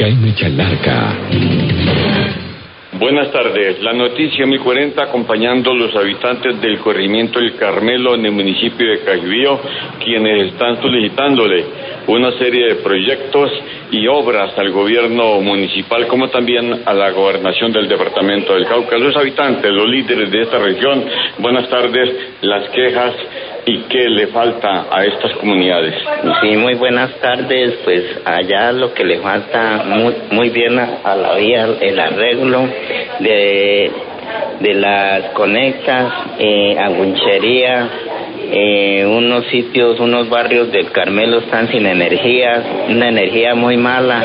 Jaime Chalarca. Buenas tardes. La noticia 1040 acompañando a los habitantes del corregimiento El Carmelo en el municipio de Cajibío, quienes están solicitándole una serie de proyectos y obras al gobierno municipal como también a la gobernación del departamento del Cauca. Los habitantes, los líderes de esta región, buenas tardes, las quejas y qué le falta a estas comunidades. Sí, muy buenas tardes. Pues allá lo que le falta muy bien a la vía, el arreglo de las conectas, aguinchería, unos sitios, unos barrios del Carmelo están sin energía, una energía muy mala.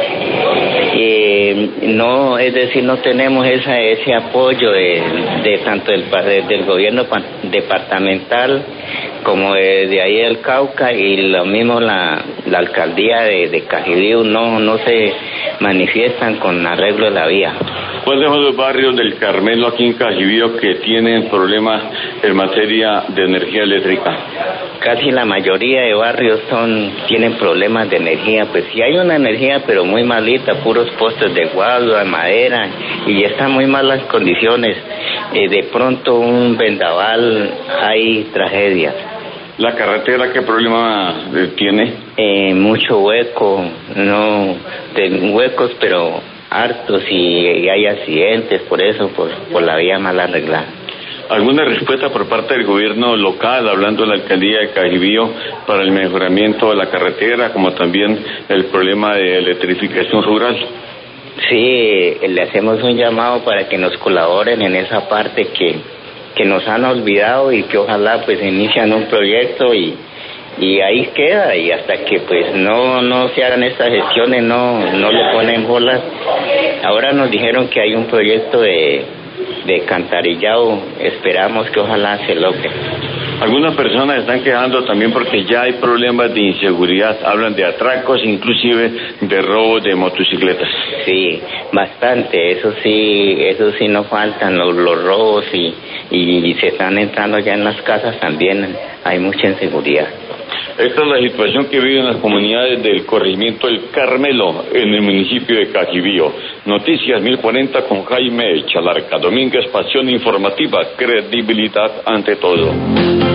No, es decir, no tenemos ese apoyo de tanto del gobierno departamental como de ahí del Cauca, y lo mismo la alcaldía de Cajibío no se manifiestan con arreglo de la vía. ¿Cuáles son los barrios del Carmelo aquí en Cajibío que tienen problemas en materia de energía eléctrica? Casi la mayoría de barrios tienen problemas de energía. Pues sí hay una energía, pero muy malita, puros postes de guado, de madera, y están muy malas condiciones. De pronto un vendaval, hay tragedias. ¿La carretera qué problema tiene? Mucho hueco, huecos pero hartos, y hay accidentes por eso, por la vía mal arreglada. ¿Alguna respuesta por parte del gobierno local, hablando de la alcaldía de Cajibío, para el mejoramiento de la carretera, como también el problema de electrificación rural? Sí, le hacemos un llamado para que nos colaboren en esa parte que nos han olvidado, y que ojalá pues inician un proyecto y ahí queda, y hasta que pues no se hagan estas gestiones no le ponen bolas. Ahora nos dijeron que hay un proyecto de cantarillado, esperamos que ojalá se logre. Algunas personas están quejando también porque ya hay problemas de inseguridad, hablan de atracos, inclusive de robos de motocicletas. Sí, bastante, eso sí no faltan los robos, y se están entrando ya en las casas también, hay mucha inseguridad. Esta es la situación que viven las comunidades del corregimiento El Carmelo en el municipio de Cajibío. Noticias 1040 con Jaime Chalarca. Domínguez, pasión informativa, credibilidad ante todo.